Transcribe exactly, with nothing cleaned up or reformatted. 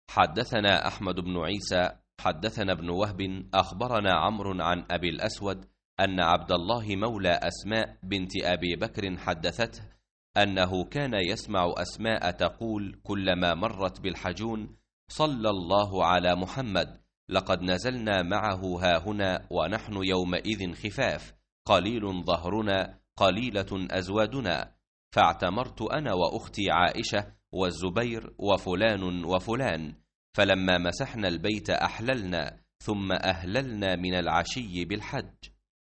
حدثنا أحمد بن عيسى حدثنا ابن وهب أخبرنا عمرو عن أبي الأسود أن عبد الله مولى أسماء بنت أبي بكر حدثته أنه كان يسمع أسماء تقول كلما مرت بالحجون: صلى الله على محمد، لقد نزلنا معه هاهنا ونحن يومئذ خفاف، قليل ظهرنا قليلة أزوادنا، فاعتمرت أنا وأختي عائشة والزبير وفلان وفلان، فلما مسحنا البيت أحللنا، ثم أهللنا من العشي بالحج.